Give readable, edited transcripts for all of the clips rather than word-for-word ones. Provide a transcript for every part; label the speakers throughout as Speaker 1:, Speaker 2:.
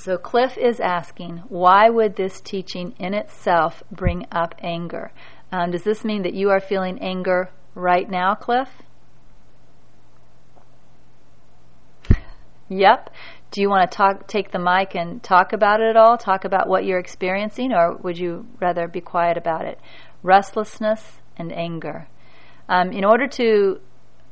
Speaker 1: So Cliff is asking, why would this teaching in itself bring up anger? Does this mean that you are feeling anger right now, Cliff? Yep. Do you want to take the mic and talk about it at all? Talk about what you're experiencing, or would you rather be quiet about it? Restlessness and anger. In order to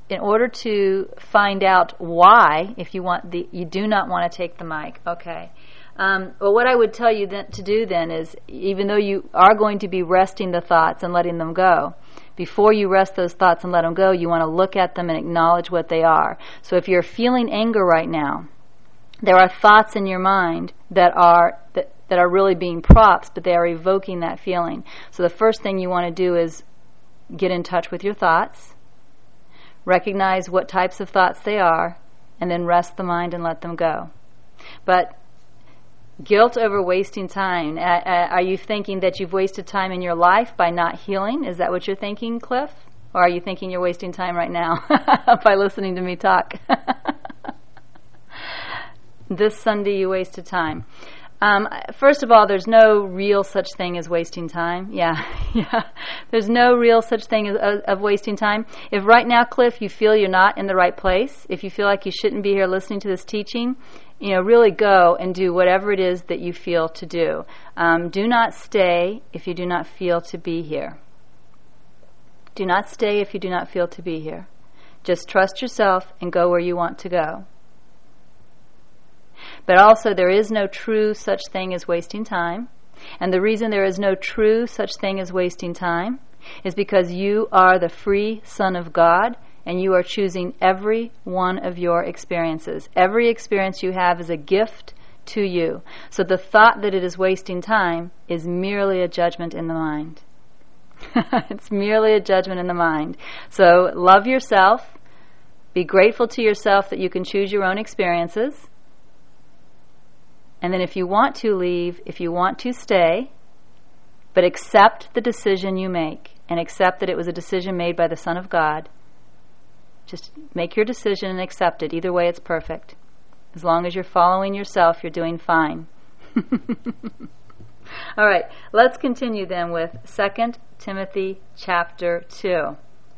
Speaker 1: find out why, if you do not want to take the mic, okay. Well, what I would tell you to do then is, even though you are going to be resting the thoughts and letting them go, before you rest those thoughts and let them go, you want to look at them and acknowledge what they are. So if you're feeling anger right now, there are thoughts in your mind that are really being props, but they are evoking that feeling. So the first thing you want to do is get in touch with your thoughts, recognize what types of thoughts they are, and then rest the mind and let them go. But guilt over wasting time. Are you thinking that you've wasted time in your life by not healing? Is that what you're thinking, Cliff? Or are you thinking you're wasting time right now by listening to me talk? This Sunday you wasted time. First of all, there's no real such thing as wasting time. Yeah. There's no real such thing of wasting time. If right now, Cliff, you feel you're not in the right place, if you feel like you shouldn't be here listening to this teaching, really go and do whatever it is that you feel to do. Do not stay if you do not feel to be here. Do not stay if you do not feel to be here. Just trust yourself and go where you want to go. But also, there is no true such thing as wasting time. And the reason there is no true such thing as wasting time is because you are the free Son of God, and you are choosing every one of your experiences. Every experience you have is a gift to you. So the thought that it is wasting time is merely a judgment in the mind. It's merely a judgment in the mind. So love yourself. Be grateful to yourself that you can choose your own experiences. And then if you want to leave, if you want to stay, but accept the decision you make and accept that it was a decision made by the Son of God, just make your decision and accept it. Either way, it's perfect. As long as you're following yourself, you're doing fine. All right, let's continue then with 2 Timothy chapter 2.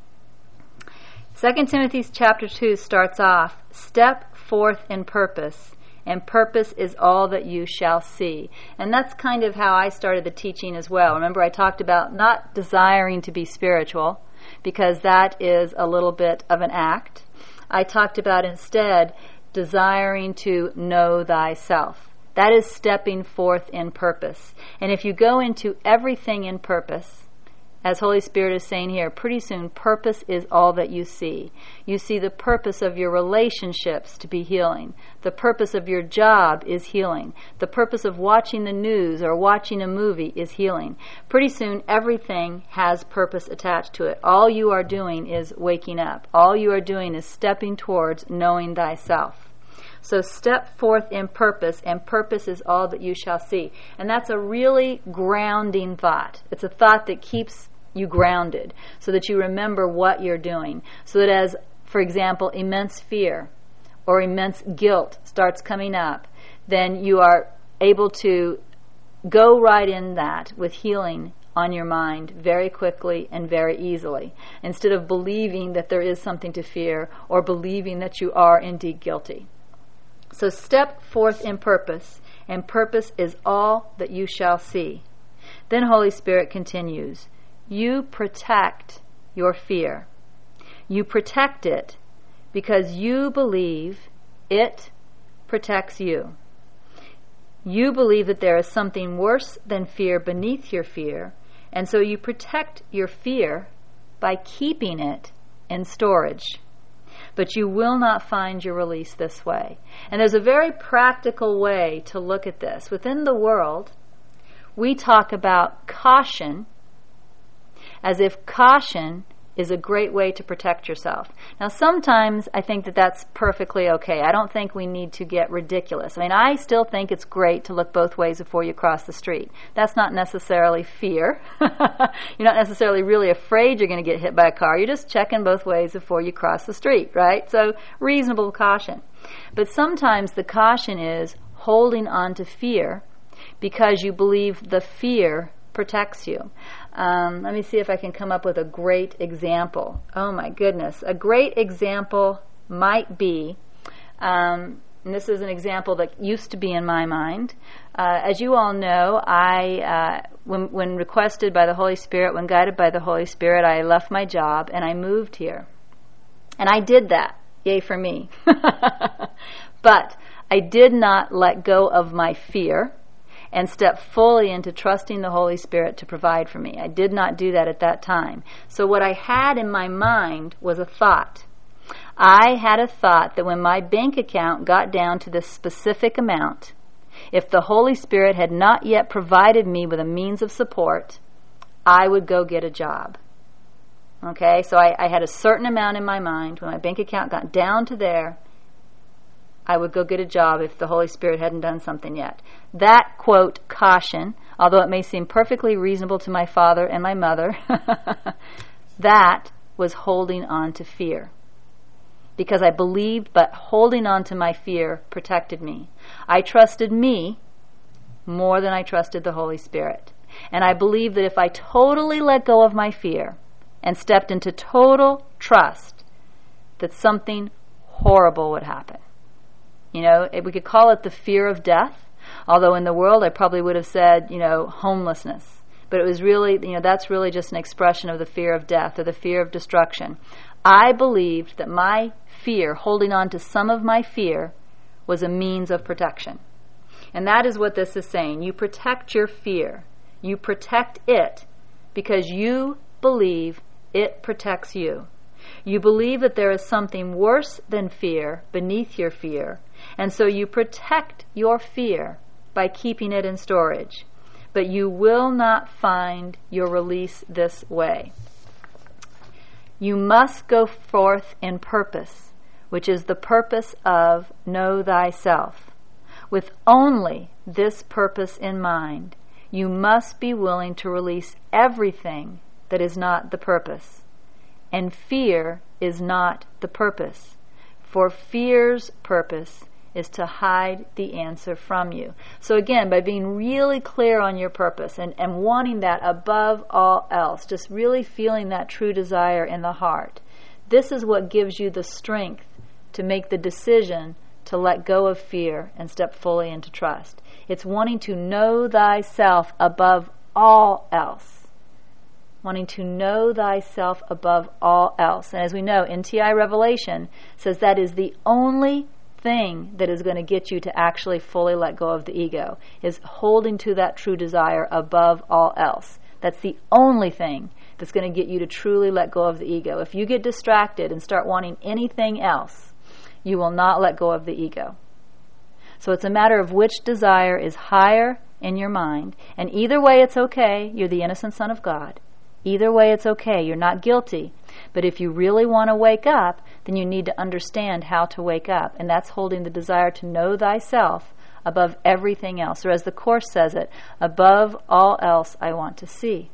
Speaker 1: 2 Timothy chapter 2 starts off, step forth in purpose, and purpose is all that you shall see. And that's kind of how I started the teaching as well. Remember, I talked about not desiring to be spiritual, because that is a little bit of an act. I talked about instead desiring to know thyself. That is stepping forth in purpose. And if you go into everything in purpose, as Holy Spirit is saying here, pretty soon purpose is all that you see. You see the purpose of your relationships to be healing. The purpose of your job is healing. The purpose of watching the news or watching a movie is healing. Pretty soon everything has purpose attached to it. All you are doing is waking up. All you are doing is stepping towards knowing thyself. So step forth in purpose, and purpose is all that you shall see. And that's a really grounding thought. It's a thought that keeps you grounded so that you remember what you're doing. So that as, for example, immense fear or immense guilt starts coming up, then you are able to go right in that with healing on your mind very quickly and very easily, instead of believing that there is something to fear or believing that you are indeed guilty. So step forth in purpose, and purpose is all that you shall see. Then Holy Spirit continues, you protect your fear. You protect it because you believe it protects you. You believe that there is something worse than fear beneath your fear, and so you protect your fear by keeping it in storage. But you will not find your release this way. And there's a very practical way to look at this. Within the world, we talk about caution as if caution is a great way to protect yourself. Now, sometimes I think that that's perfectly okay. I don't think we need to get ridiculous. I mean, I still think it's great to look both ways before you cross the street. That's not necessarily fear. You're not necessarily really afraid you're going to get hit by a car. You're just checking both ways before you cross the street, right? So, reasonable caution. But sometimes the caution is holding on to fear because you believe the fear protects you. Let me see if I can come up with a great example. Oh my goodness. A great example might be, and this is an example that used to be in my mind. As you all know, when requested by the Holy Spirit, when guided by the Holy Spirit, I left my job and I moved here. And I did that. Yay for me. But I did not let go of my fear and step fully into trusting the Holy Spirit to provide for me. I did not do that at that time. So what I had in my mind was a thought. I had a thought that when my bank account got down to this specific amount, if the Holy Spirit had not yet provided me with a means of support, I would go get a job. Okay, so I had a certain amount in my mind. When my bank account got down to there, I would go get a job if the Holy Spirit hadn't done something yet. That, quote, caution, although it may seem perfectly reasonable to my father and my mother, that was holding on to fear. Because I believed, but holding on to my fear protected me. I trusted me more than I trusted the Holy Spirit. And I believed that if I totally let go of my fear and stepped into total trust, that something horrible would happen. You know, we could call it the fear of death, although in the world I probably would have said, homelessness. But it was really, that's really just an expression of the fear of death or the fear of destruction. I believed that my fear, holding on to some of my fear, was a means of protection. And that is what this is saying. You protect your fear. You protect it because you believe it protects you. You believe that there is something worse than fear beneath your fear, and so you protect your fear by keeping it in storage. But you will not find your release this way. You must go forth in purpose, which is the purpose of know thyself. With only this purpose in mind, you must be willing to release everything that is not the purpose. And fear is not the purpose, for fear's purpose is to hide the answer from you. So again, by being really clear on your purpose and wanting that above all else, just really feeling that true desire in the heart, this is what gives you the strength to make the decision to let go of fear and step fully into trust. It's wanting to know thyself above all else. Wanting to know thyself above all else. And as we know, NTI Revelation says that is the only thing that is going to get you to actually fully let go of the ego, is holding to that true desire above all else. That's the only thing that's going to get you to truly let go of the ego. If you get distracted and start wanting anything else, you will not let go of the ego. So it's a matter of which desire is higher in your mind. And either way it's okay. You're the innocent son of God. Either way it's okay. You're not guilty. But if you really want to wake up, then you need to understand how to wake up. And that's holding the desire to know thyself above everything else. Or as the Course says it, above all else I want to see.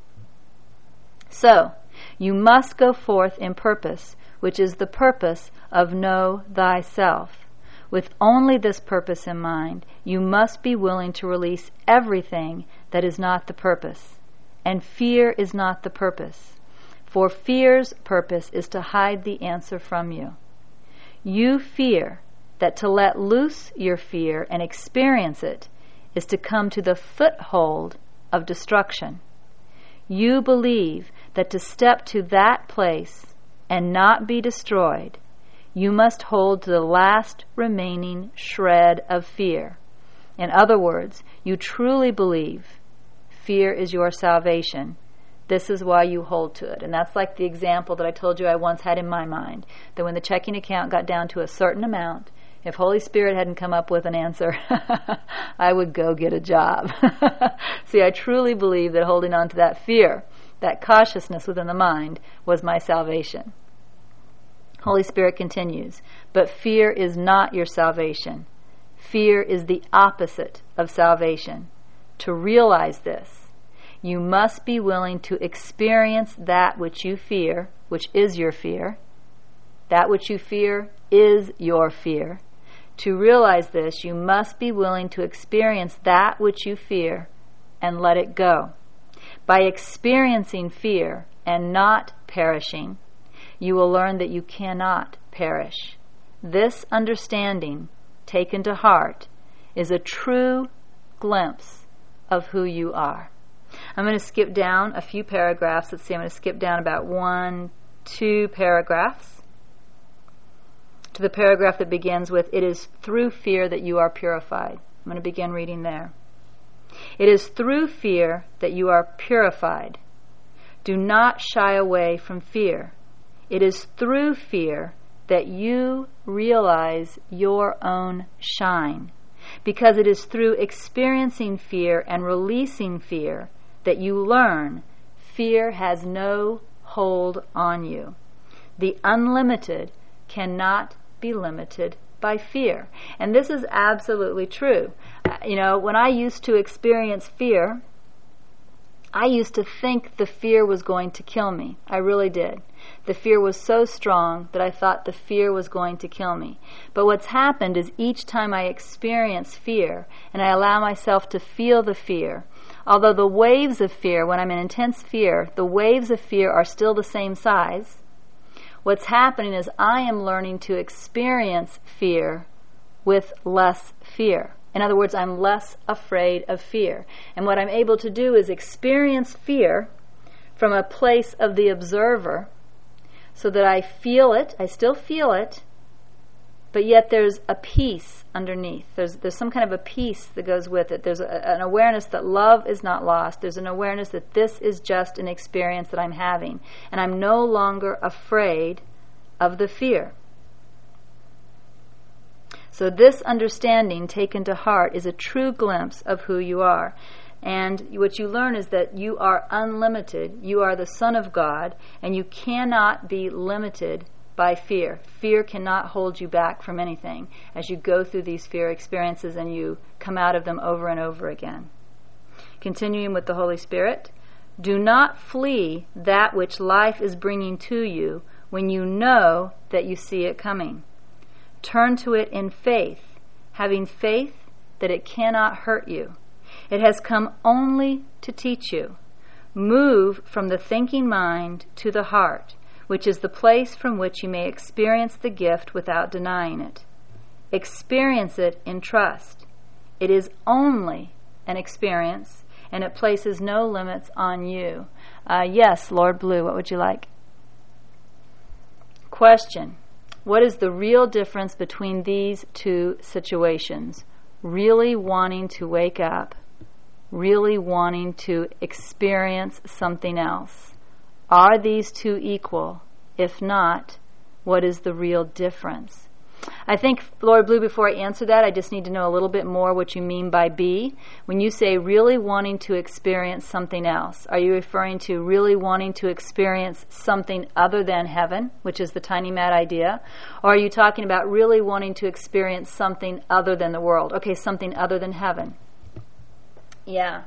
Speaker 1: So, you must go forth in purpose, which is the purpose of know thyself. With only this purpose in mind, you must be willing to release everything that is not the purpose. And fear is not the purpose. For fear's purpose is to hide the answer from you. You fear that to let loose your fear and experience it is to come to the foothold of destruction. You believe that to step to that place and not be destroyed, you must hold to the last remaining shred of fear. In other words, you truly believe fear is your salvation. This is why you hold to it. And that's like the example that I told you I once had in my mind, that when the checking account got down to a certain amount, if Holy Spirit hadn't come up with an answer, I would go get a job. See, I truly believe that holding on to that fear, that cautiousness within the mind, was my salvation. Holy Spirit continues, but fear is not your salvation. Fear is the opposite of salvation. To realize this, you must be willing to experience that which you fear, which is your fear. That which you fear is your fear. To realize this, you must be willing to experience that which you fear and let it go. By experiencing fear and not perishing, you will learn that you cannot perish. This understanding, taken to heart, is a true glimpse of who you are. I'm going to skip down a few paragraphs. Let's see, I'm going to skip down about 1-2 paragraphs to the paragraph that begins with, "It is through fear that you are purified." I'm going to begin reading there. "It is through fear that you are purified. Do not shy away from fear. It is through fear that you realize your own shine, because it is through experiencing fear and releasing fear that you learn fear has no hold on you. The unlimited cannot be limited by fear." And this is absolutely true. When I used to experience fear, I used to think the fear was going to kill me. I really did. The fear was so strong that I thought the fear was going to kill me. But what's happened is each time I experience fear and I allow myself to feel the fear, although the waves of fear, when I'm in intense fear, the waves of fear are still the same size, what's happening is I am learning to experience fear with less fear. In other words, I'm less afraid of fear. And what I'm able to do is experience fear from a place of the observer so that I feel it, I still feel it, but yet there's a peace underneath. There's some kind of a peace that goes with it. There's an awareness that love is not lost. There's an awareness that this is just an experience that I'm having. And I'm no longer afraid of the fear. So this understanding taken to heart is a true glimpse of who you are. And what you learn is that you are unlimited. You are the Son of God, and you cannot be limited by fear. Fear cannot hold you back from anything as you go through these fear experiences and you come out of them over and over again. Continuing with the Holy Spirit, "Do not flee that which life is bringing to you when you know that you see it coming. Turn to it in faith, having faith that it cannot hurt you. It has come only to teach you. Move from the thinking mind to the heart, which is the place from which you may experience the gift without denying it. Experience it in trust. It is only an experience, and it places no limits on you." Yes, Lord Blue, what would you like? Question: what is the real difference between these two situations? Really wanting to wake up, really wanting to experience something else. Are these two equal? If not, what is the real difference? I think, Lord Blue, before I answer that, I just need to know a little bit more what you mean by B. When you say really wanting to experience something else, are you referring to really wanting to experience something other than heaven, which is the tiny mad idea? Or are you talking about really wanting to experience something other than the world? Okay, something other than heaven. Yeah.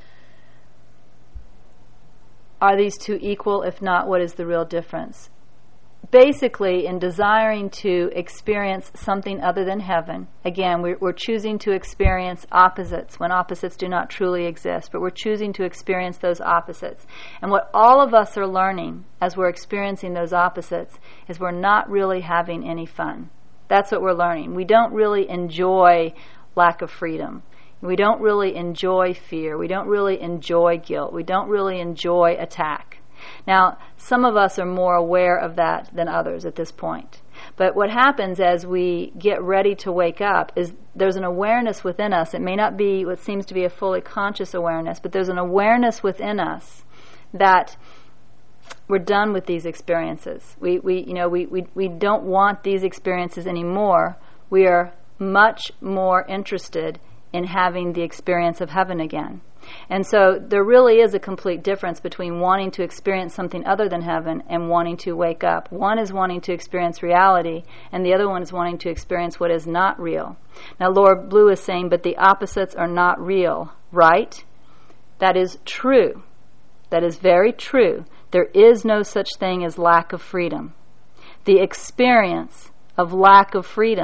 Speaker 1: Are these two equal? If not, what is the real difference? Basically, in desiring to experience something other than heaven, again, we're choosing to experience opposites when opposites do not truly exist, but we're choosing to experience those opposites. And what all of us are learning as we're experiencing those opposites is we're not really having any fun. That's what we're learning. We don't really enjoy lack of freedom. We don't really enjoy fear. We don't really enjoy guilt. We don't really enjoy attack. Now, some of us are more aware of that than others at this point. But what happens as we get ready to wake up is there's an awareness within us. It may not be what seems to be a fully conscious awareness, but there's an awareness within us that we're done with these experiences. We don't want these experiences anymore. We are much more interested in having the experience of heaven again. And so there really is a complete difference between wanting to experience something other than heaven and wanting to wake up. One is wanting to experience reality, and the other one is wanting to experience what is not real. Now, Lord Blue is saying, but the opposites are not real, right? That is true. That is very true. There is no such thing as lack of freedom. The experience of lack of freedom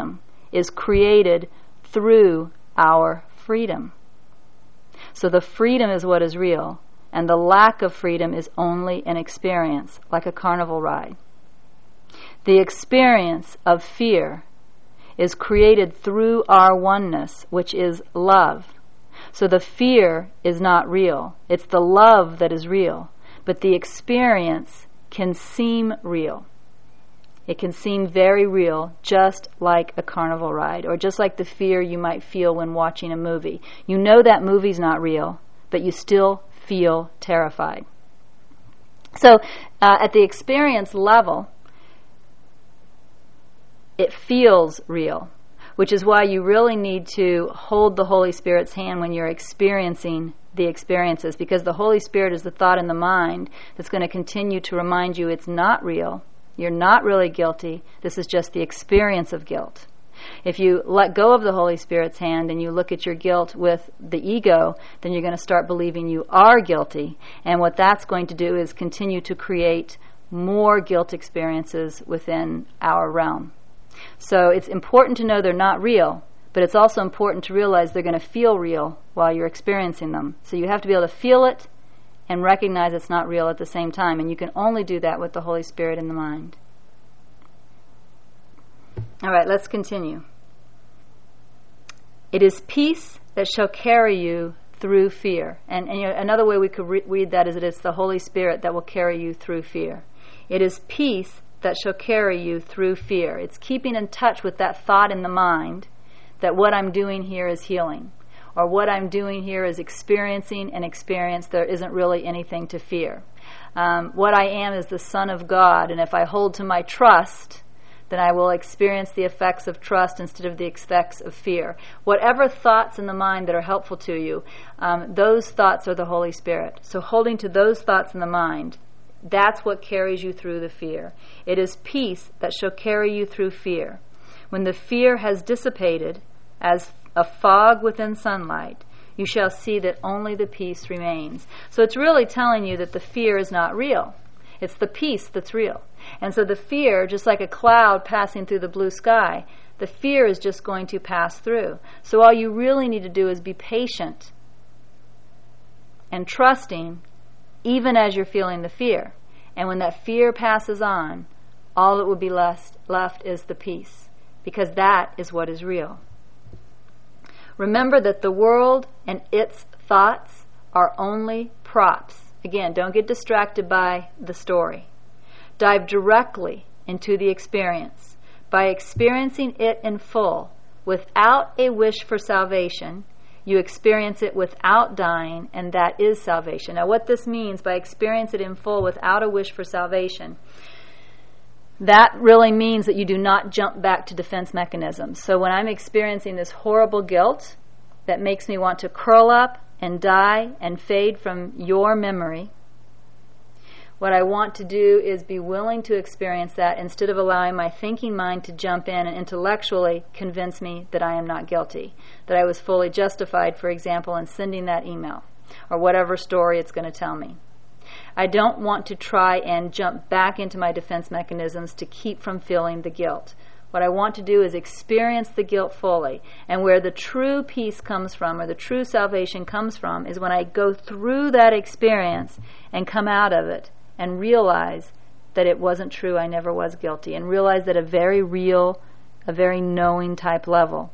Speaker 1: is created through our freedom. So the freedom is what is real, and the lack of freedom is only an experience, like a carnival ride. The experience of fear is created through our oneness, which is love. So the fear is not real. It's the love that is real. But the experience can seem real. It can seem very real, just like a carnival ride, or just like the fear you might feel when watching a movie. You know that movie's not real, but you still feel terrified. So at the experience level, it feels real, which is why you really need to hold the Holy Spirit's hand when you're experiencing the experiences, because the Holy Spirit is the thought in the mind that's going to continue to remind you it's not real. You're not really guilty. This is just the experience of guilt. If you let go of the Holy Spirit's hand and you look at your guilt with the ego, then you're going to start believing you are guilty. And what that's going to do is continue to create more guilt experiences within our realm. So it's important to know they're not real, but it's also important to realize they're going to feel real while you're experiencing them. So you have to be able to feel it and recognize it's not real at the same time. And you can only do that with the Holy Spirit in the mind. All right, let's continue. It is peace that shall carry you through fear. And another way we could read that is that it's the Holy Spirit that will carry you through fear. It is peace that shall carry you through fear. It's keeping in touch with that thought in the mind that what I'm doing here is healing, or what I'm doing here is experiencing an experience. There isn't really anything to fear. What I am is the Son of God, and if I hold to my trust, then I will experience the effects of trust instead of the effects of fear. Whatever thoughts in the mind that are helpful to you, those thoughts are the Holy Spirit. So holding to those thoughts in the mind, that's what carries you through the fear. It is peace that shall carry you through fear. When the fear has dissipated, as a fog within sunlight, you shall see that only the peace remains. So it's really telling you that the fear is not real. It's the peace that's real. And so the fear, just like a cloud passing through the blue sky, the fear is just going to pass through. So all you really need to do is be patient and trusting, even as you're feeling the fear. And when that fear passes on, all that will be left is the peace, because that is what is real. Remember that the world and its thoughts are only props. Again, don't get distracted by the story. Dive directly into the experience. By experiencing it in full, without a wish for salvation, you experience it without dying, and that is salvation. Now, what this means by experience it in full without a wish for salvation, that really means that you do not jump back to defense mechanisms. So when I'm experiencing this horrible guilt that makes me want to curl up and die and fade from your memory, what I want to do is be willing to experience that instead of allowing my thinking mind to jump in and intellectually convince me that I am not guilty, that I was fully justified, for example, in sending that email or whatever story it's going to tell me. I don't want to try and jump back into my defense mechanisms to keep from feeling the guilt. What I want to do is experience the guilt fully. And where the true peace comes from, or the true salvation comes from, is when I go through that experience and come out of it and realize that it wasn't true, I never was guilty, and realize that a very real, a very knowing type level.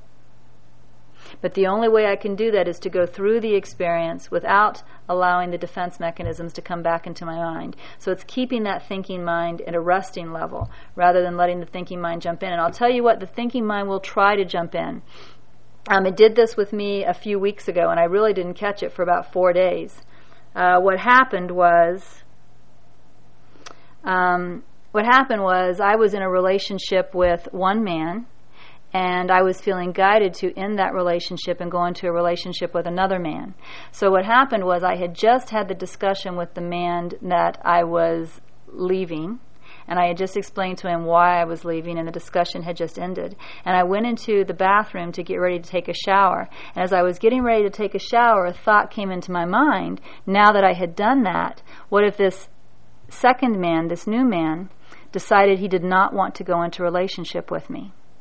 Speaker 1: But the only way I can do that is to go through the experience without allowing the defense mechanisms to come back into my mind. So it's keeping that thinking mind at a resting level rather than letting the thinking mind jump in. And I'll tell you what, the thinking mind will try to jump in. It did this with me a few weeks ago, and I really didn't catch it for about 4 days. What happened was I was in a relationship with one man, and I was feeling guided to end that relationship and go into a relationship with another man. So what happened was I had just had the discussion with the man that I was leaving, and I had just explained to him why I was leaving, and the discussion had just ended. And I went into the bathroom to get ready to take a shower. And as I was getting ready to take a shower, a thought came into my mind. Now that I had done that, what if this second man, this new man, decided he did not want to go into a relationship with me?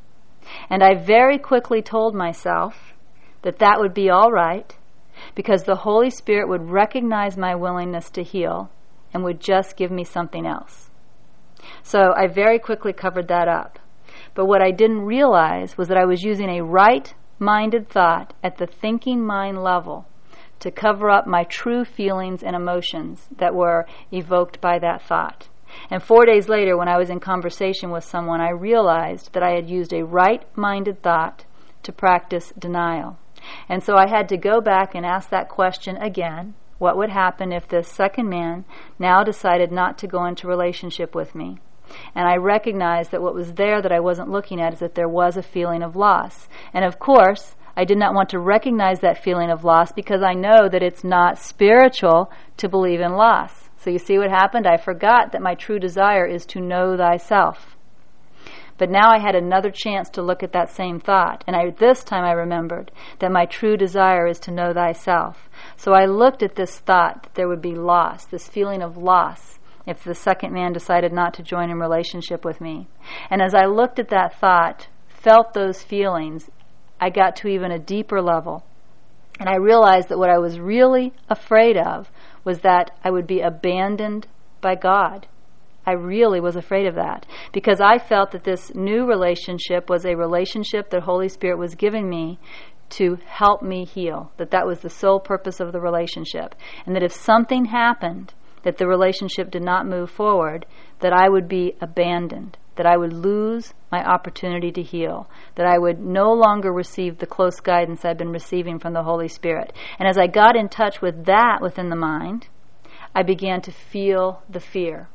Speaker 1: And I very quickly told myself that that would be all right, because the Holy Spirit would recognize my willingness to heal and would just give me something else. So I very quickly covered that up. But what I didn't realize was that I was using a right-minded thought at the thinking mind level to cover up my true feelings and emotions that were evoked by that thought. And 4 days later, when I was in conversation with someone, I realized that I had used a right-minded thought to practice denial. And so I had to go back and ask that question again. What would happen if this second man now decided not to go into relationship with me? And I recognized that what was there that I wasn't looking at is that there was a feeling of loss. And of course, I did not want to recognize that feeling of loss because I know that it's not spiritual to believe in loss. So you see what happened? I forgot that my true desire is to know thyself. But now I had another chance to look at that same thought. And this time I remembered that my true desire is to know thyself. So I looked at this thought that there would be loss, this feeling of loss, if the second man decided not to join in relationship with me. And as I looked at that thought, felt those feelings, I got to even a deeper level. And I realized that what I was really afraid of was that I would be abandoned by God. I really was afraid of that because I felt that this new relationship was a relationship that Holy Spirit was giving me to help me heal, that was the sole purpose of the relationship, and that if something happened, that the relationship did not move forward, that I would be abandoned, that I would lose my opportunity to heal, that I would no longer receive the close guidance I've been receiving from the Holy Spirit. And as I got in touch with that within the mind, I began to feel the fear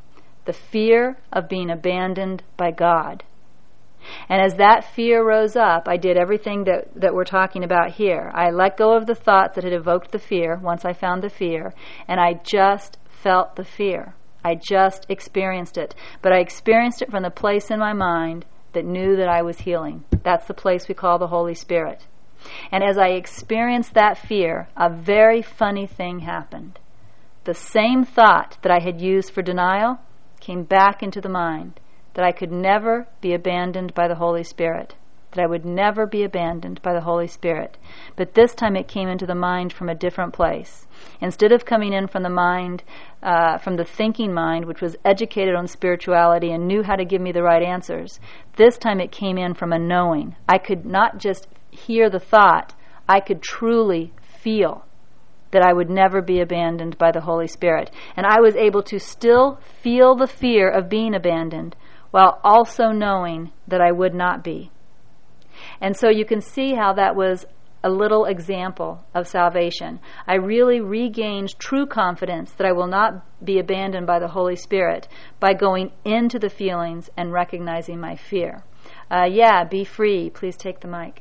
Speaker 1: of being abandoned by God. And as that fear rose up, I did everything that we're talking about here. I let go of the thoughts that had evoked the fear once I found the fear, and I just felt the fear. I just experienced it. But I experienced it from the place in my mind that knew that I was healing. That's the place we call the Holy Spirit. And as I experienced that fear, a very funny thing happened. The same thought that I had used for denial came back into the mind, that I could never be abandoned by the Holy Spirit, that I would never be abandoned by the Holy Spirit. But this time it came into the mind from a different place. Instead of coming in from the mind, from the thinking mind, which was educated on spirituality and knew how to give me the right answers, this time it came in from a knowing. I could not just hear the thought, I could truly feel that I would never be abandoned by the Holy Spirit. And I was able to still feel the fear of being abandoned while also knowing that I would not be. And so you can see how that was a little example of salvation. I really regained true confidence that I will not be abandoned by the Holy Spirit by going into the feelings and recognizing my fear. Be free. Please take the mic.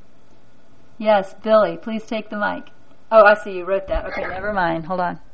Speaker 1: Yes, Billy, please take the mic. Oh, I see you wrote that. Okay, never mind. Hold on.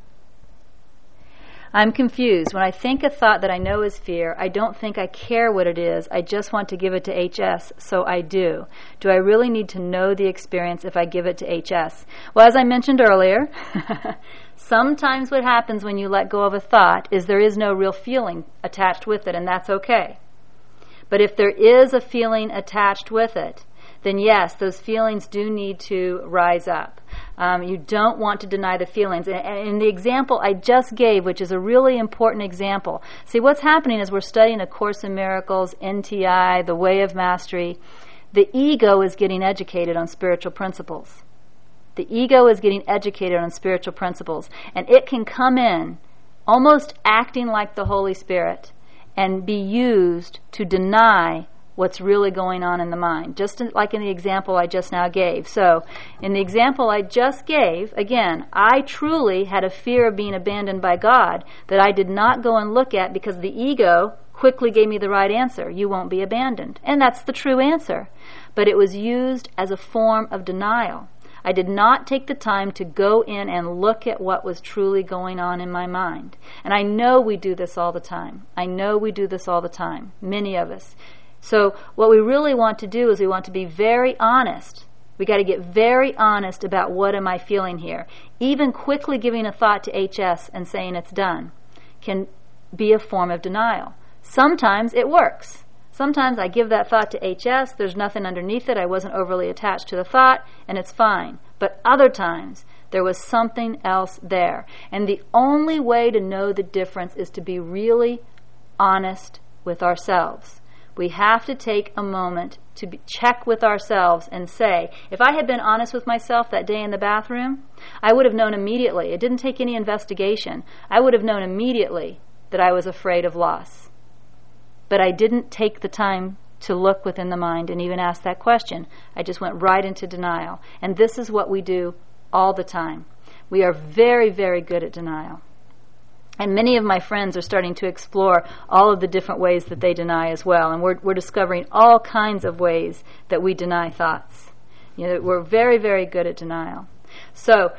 Speaker 1: I'm confused. When I think a thought that I know is fear, I don't think I care what it is. I just want to give it to HS, so I do. Do I really need to know the experience if I give it to HS? Well, as I mentioned earlier, sometimes what happens when you let go of a thought is there is no real feeling attached with it, and that's okay. But if there is a feeling attached with it, then yes, those feelings do need to rise up. You don't want to deny the feelings. And in the example I just gave, which is a really important example, see what's happening is we're studying A Course in Miracles, NTI, The Way of Mastery. The ego is getting educated on spiritual principles. The ego is getting educated on spiritual principles. And it can come in almost acting like the Holy Spirit and be used to deny what's really going on in the mind, just like in the example I just now gave. So, in the example I just gave, again, I truly had a fear of being abandoned by God that I did not go and look at because the ego quickly gave me the right answer. You won't be abandoned. And that's the true answer. But it was used as a form of denial. I did not take the time to go in and look at what was truly going on in my mind. And I know we do this all the time. Many of us. So what we really want to do is we want to be very honest. We got to get very honest about what am I feeling here. Even quickly giving a thought to HS and saying it's done can be a form of denial. Sometimes it works. Sometimes I give that thought to HS, there's nothing underneath it, I wasn't overly attached to the thought, and it's fine. But other times, there was something else there. And the only way to know the difference is to be really honest with ourselves. We have to take a moment to check with ourselves and say, if I had been honest with myself that day in the bathroom, I would have known immediately. It didn't take any investigation. I would have known immediately that I was afraid of loss. But I didn't take the time to look within the mind and even ask that question. I just went right into denial. And this is what we do all the time. We are very, very good at denial. And many of my friends are starting to explore all of the different ways that they deny as well. And we're discovering all kinds of ways that we deny thoughts. You know, we're very, very good at denial. So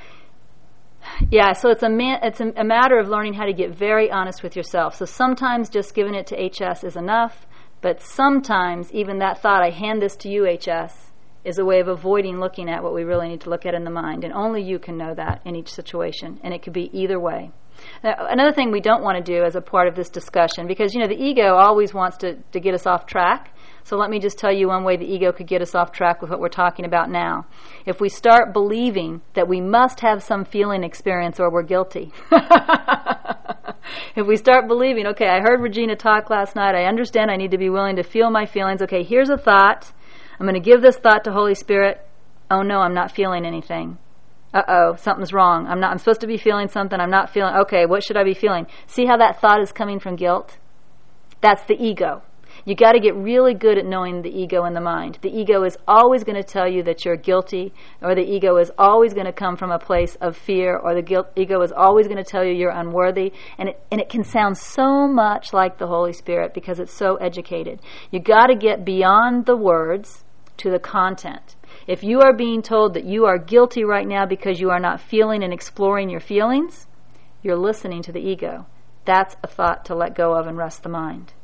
Speaker 1: it's a matter of learning how to get very honest with yourself. So sometimes just giving it to HS is enough, but sometimes even that thought, I hand this to you, HS, is a way of avoiding looking at what we really need to look at in the mind. And only you can know that in each situation. And it could be either way. Now, another thing we don't want to do as a part of this discussion, because, the ego always wants to get us off track. So let me just tell you one way the ego could get us off track with what we're talking about now. If we start believing that we must have some feeling experience or we're guilty. If we start believing, okay, I heard Regina talk last night. I understand I need to be willing to feel my feelings. Okay, here's a thought. I'm going to give this thought to Holy Spirit. Oh no, I'm not feeling anything. Uh-oh, something's wrong. I'm supposed to be feeling something. I'm not feeling. Okay, what should I be feeling? See how that thought is coming from guilt? That's the ego. You got to get really good at knowing the ego in the mind. The ego is always going to tell you that you're guilty, or the ego is always going to come from a place of fear, or the ego is always going to tell you you're unworthy. And it can sound so much like the Holy Spirit because it's so educated. You got to get beyond the words to the content. If you are being told that you are guilty right now because you are not feeling and exploring your feelings, you're listening to the ego. That's a thought to let go of and rest the mind.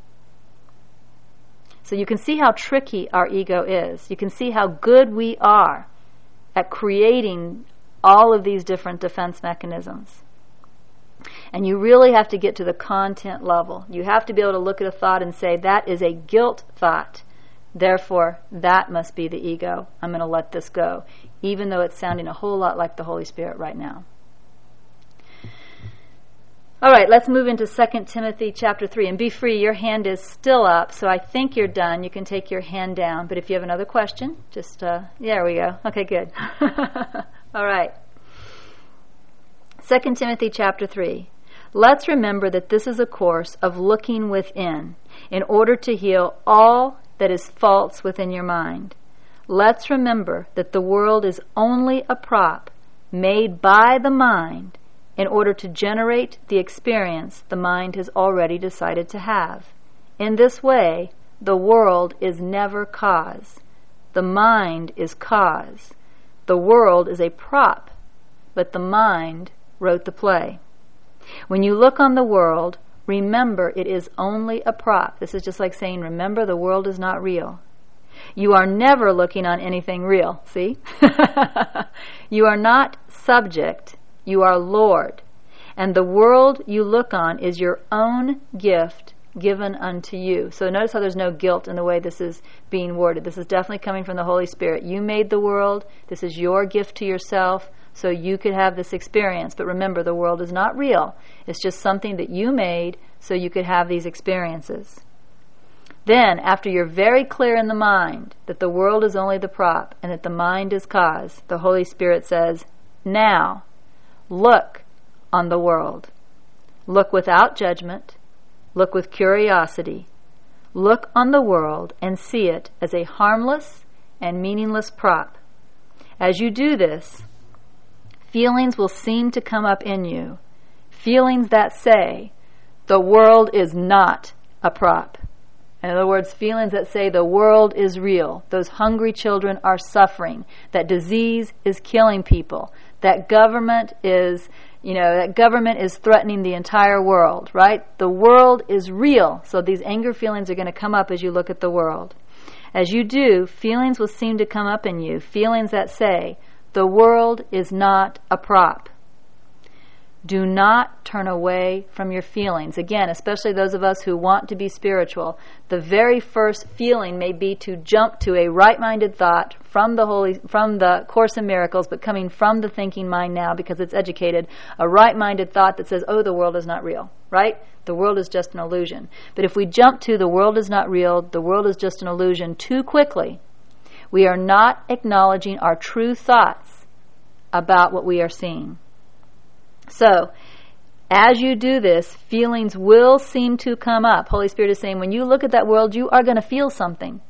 Speaker 1: So you can see how tricky our ego is. You can see how good we are at creating all of these different defense mechanisms. And you really have to get to the content level. You have to be able to look at a thought and say, that is a guilt thought. Therefore, that must be the ego. I'm going to let this go, even though it's sounding a whole lot like the Holy Spirit right now. All right, let's move into 2 Timothy chapter 3. And be free, your hand is still up, so I think you're done. You can take your hand down. But if you have another question, just, there we go. Okay, good. All right. 2 Timothy chapter 3. Let's remember that this is a course of looking within in order to heal all that is false within your mind. Let's remember that the world is only a prop made by the mind in order to generate the experience the mind has already decided to have. In this way, the world is never cause. The mind is cause. The world is a prop, but the mind wrote the play. When you look on the world, remember it is only a prop. This is just like saying, remember the world is not real. You are never looking on anything real, see? You are not subject, you are Lord. And the world you look on is your own gift given unto you. So notice how there's no guilt in the way this is being worded. This is definitely coming from the Holy Spirit. You made the world. This is your gift to yourself so you could have this experience. But remember, the world is not real. It's just something that you made so you could have these experiences. Then, after you're very clear in the mind that the world is only the prop and that the mind is cause, the Holy Spirit says, now, look on the world. Look without judgment. Look with curiosity. Look on the world and see it as a harmless and meaningless prop. As you do this, feelings will seem to come up in you. Feelings that say, the world is not a prop. In other words, feelings that say the world is real. Those hungry children are suffering. That disease is killing people. That government is threatening the entire world, right? The world is real. So these anger feelings are going to come up as you look at the world. As you do, feelings will seem to come up in you. Feelings that say, the world is not a prop. Do not turn away from your feelings. Again, especially those of us who want to be spiritual, the very first feeling may be to jump to a right-minded thought from the Course in Miracles, but coming from the thinking mind now because it's educated, a right-minded thought that says, oh, the world is not real, right? The world is just an illusion. But if we jump to the world is not real, the world is just an illusion too quickly, we are not acknowledging our true thoughts about what we are seeing. So, as you do this, feelings will seem to come up. Holy Spirit is saying, when you look at that world, you are going to feel something.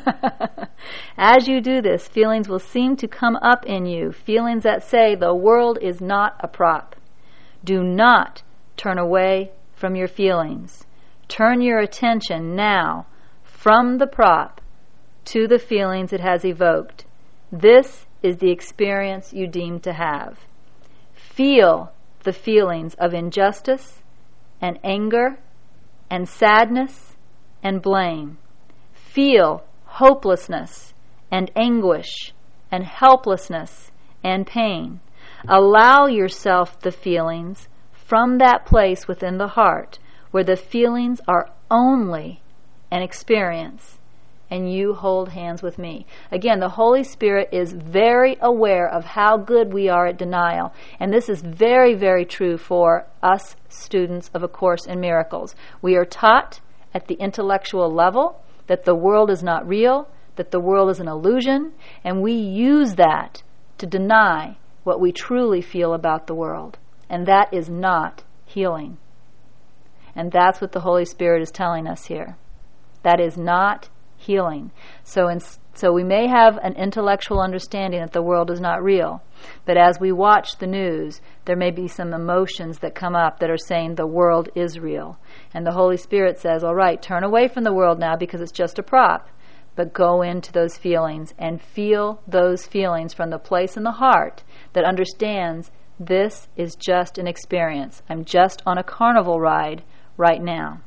Speaker 1: As you do this, feelings will seem to come up in you. Feelings that say the world is not a prop. Do not turn away from your feelings. Turn your attention now from the prop to the feelings it has evoked. This is the experience you deem to have. Feel the feelings of injustice and anger and sadness and blame. Feel hopelessness and anguish and helplessness and pain. Allow yourself the feelings from that place within the heart where the feelings are only an experience, and you hold hands with me. Again, the Holy Spirit is very aware of how good we are at denial. And this is very, very true for us students of A Course in Miracles. We are taught at the intellectual level that the world is not real, that the world is an illusion, and we use that to deny what we truly feel about the world. And that is not healing. And that's what the Holy Spirit is telling us here. That is not healing. So we may have an intellectual understanding that the world is not real, but as we watch the news, there may be some emotions that come up that are saying the world is real. And the Holy Spirit says, all right, turn away from the world now because it's just a prop, but go into those feelings and feel those feelings from the place in the heart that understands this is just an experience. I'm just on a carnival ride right now.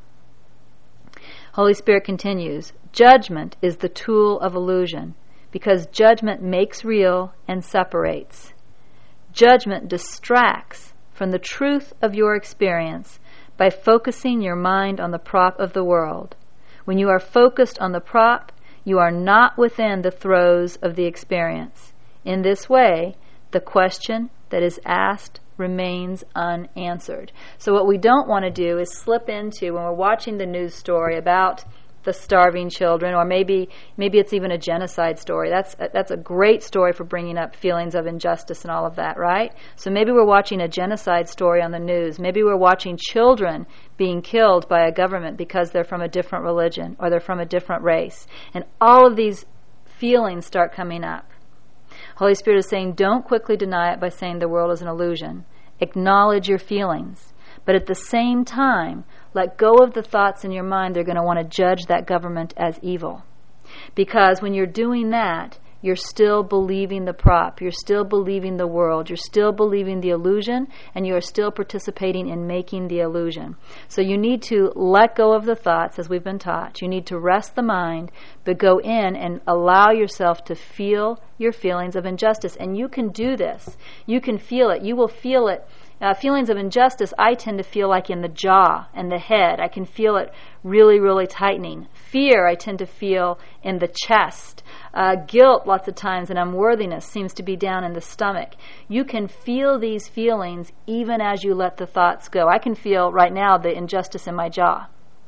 Speaker 1: Holy Spirit continues, judgment is the tool of illusion because judgment makes real and separates. Judgment distracts from the truth of your experience by focusing your mind on the prop of the world. When you are focused on the prop, you are not within the throes of the experience. In this way, the question that is asked remains unanswered. So what we don't want to do is slip into, when we're watching the news story about the starving children, or maybe it's even a genocide story. That's a great story for bringing up feelings of injustice and all of that, right? So maybe we're watching a genocide story on the news. Maybe we're watching children being killed by a government because they're from a different religion or they're from a different race. And all of these feelings start coming up. Holy Spirit is saying, don't quickly deny it by saying the world is an illusion. Acknowledge your feelings. But at the same time, let go of the thoughts in your mind they're going to want to judge that government as evil. Because when you're doing that, you're still believing the prop, you're still believing the world, you're still believing the illusion, and you are still participating in making the illusion. So you need to let go of the thoughts, as we've been taught. You need to rest the mind, but go in and allow yourself to feel your feelings of injustice. And you can do this. You can feel it. You will feel it. Feelings of injustice, I tend to feel like in the jaw and the head. I can feel it really, really tightening. Fear, I tend to feel in the chest. Guilt, lots of times, and unworthiness seems to be down in the stomach. You can feel these feelings even as you let the thoughts go. I can feel right now the injustice in my jaw.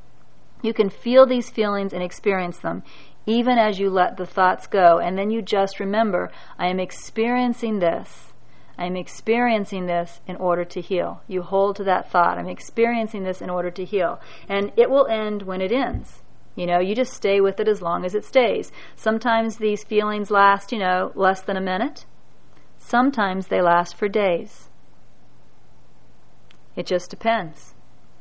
Speaker 1: You can feel these feelings and experience them even as you let the thoughts go. And then you just remember, I am experiencing this. I'm experiencing this in order to heal. You hold to that thought. I'm experiencing this in order to heal. And it will end when it ends. You just stay with it as long as it stays. Sometimes these feelings last, less than a minute. Sometimes they last for days. It just depends.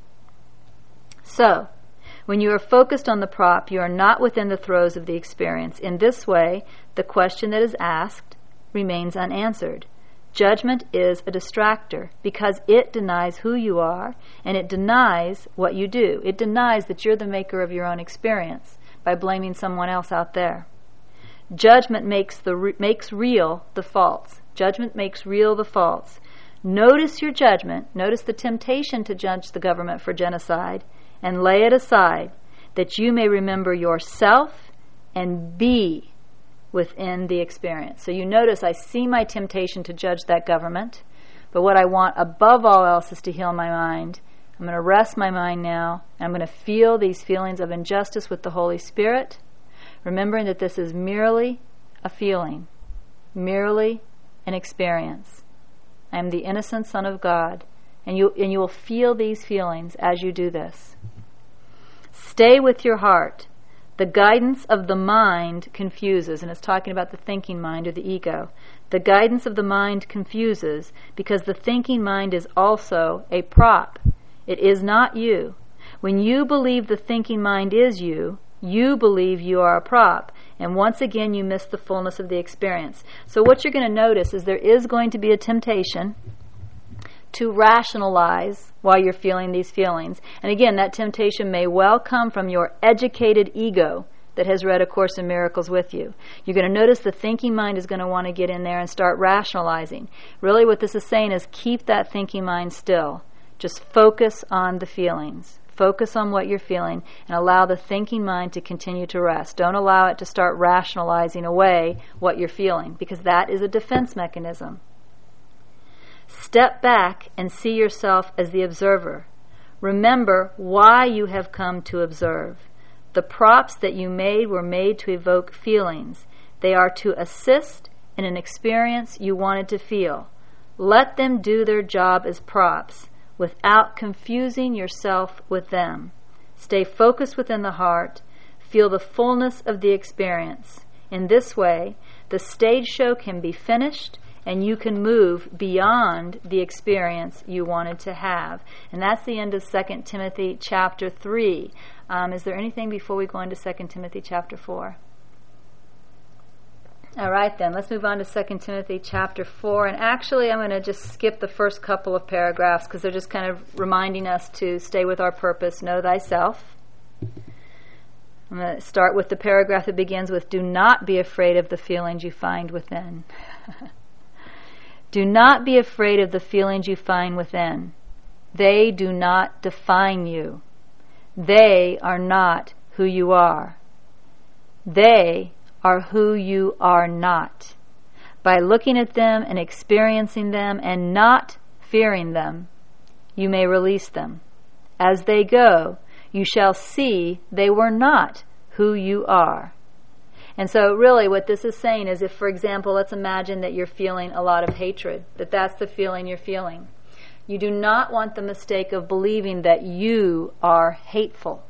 Speaker 1: So, when you are focused on the prop, you are not within the throes of the experience. In this way, the question that is asked remains unanswered. Judgment is a distractor because it denies who you are and it denies what you do. It denies that you're the maker of your own experience by blaming someone else out there. Judgment makes real the false. Judgment makes real the false. Notice your judgment, notice the temptation to judge the government for genocide, and lay it aside, that you may remember yourself and be within the experience. So you notice I see my temptation to judge that government, but what I want above all else is to heal my mind. I'm going to rest my mind now, and I'm going to feel these feelings of injustice with the Holy Spirit, remembering that this is merely a feeling, merely an experience. I am the innocent Son of God, and you will feel these feelings as you do this. Stay with your heart. The guidance of the mind confuses, and it's talking about the thinking mind or the ego. The guidance of the mind confuses because the thinking mind is also a prop. It is not you. When you believe the thinking mind is you, you believe you are a prop. And once again, you miss the fullness of the experience. So what you're going to notice is there is going to be a temptation to rationalize while you're feeling these feelings. And again, that temptation may well come from your educated ego that has read A Course in Miracles with you. You're going to notice the thinking mind is going to want to get in there and start rationalizing. Really what this is saying is keep that thinking mind still. Just focus on the feelings. Focus on what you're feeling and allow the thinking mind to continue to rest. Don't allow it to start rationalizing away what you're feeling, because that is a defense mechanism. Step back and see yourself as the observer. Remember why you have come to observe. The props that you made were made to evoke feelings. They are to assist in an experience you wanted to feel. Let them do their job as props, without confusing yourself with them. Stay focused within the heart. Feel the fullness of the experience. In this way, the stage show can be finished and you can move beyond the experience you wanted to have. And that's the end of 2 Timothy chapter 3. Is there anything before we go into 2 Timothy chapter 4? All right, then. Let's move on to 2 Timothy chapter 4. And actually, I'm going to just skip the first couple of paragraphs because they're just kind of reminding us to stay with our purpose, know thyself. I'm going to start with the paragraph that begins with, do not be afraid of the feelings you find within. Do not be afraid of the feelings you find within. They do not define you. They are not who you are. They are who you are not. By looking at them and experiencing them and not fearing them, you may release them. As they go, you shall see they were not who you are. And so really what this is saying is if, for example, let's imagine that you're feeling a lot of hatred, that's the feeling you're feeling. You do not want the mistake of believing that you are hateful.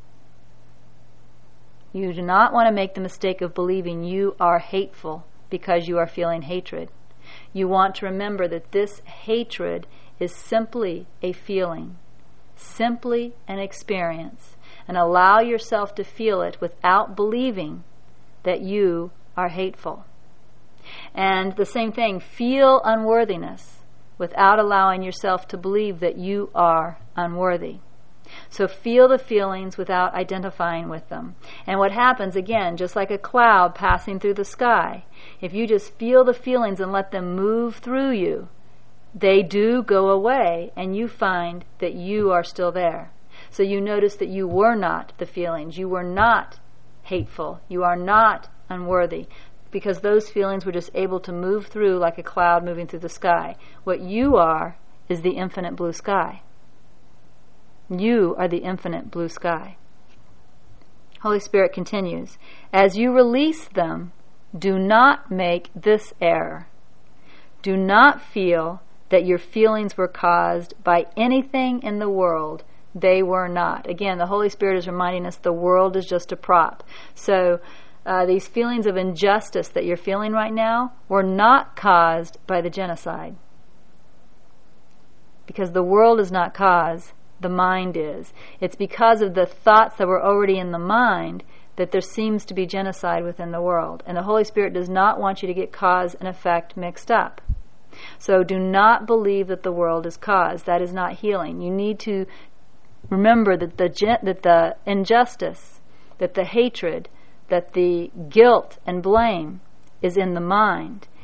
Speaker 1: You do not want to make the mistake of believing you are hateful because you are feeling hatred. You want to remember that this hatred is simply a feeling, simply an experience, and allow yourself to feel it without believing that you are hateful. And the same thing, feel unworthiness without allowing yourself to believe that you are unworthy. So feel the feelings without identifying with them. And what happens, again, just like a cloud passing through the sky, if you just feel the feelings and let them move through you, they do go away and you find that you are still there. So you notice that you were not the feelings. You were not hateful. You are not unworthy, because those feelings were just able to move through like a cloud moving through the sky. What you are is the infinite blue sky. You are the infinite blue sky. Holy Spirit continues, as you release them, do not make this error. Do not feel that your feelings were caused by anything in the world. They were not. Again, the Holy Spirit is reminding us the world is just a prop. So these feelings of injustice that you're feeling right now were not caused by the genocide. Because the world is not caused, the mind is. It's because of the thoughts that were already in the mind that there seems to be genocide within the world. And the Holy Spirit does not want you to get cause and effect mixed up. So do not believe that the world is caused. That is not healing. You need to remember that the injustice, that the hatred, that the guilt and blame is in the mind.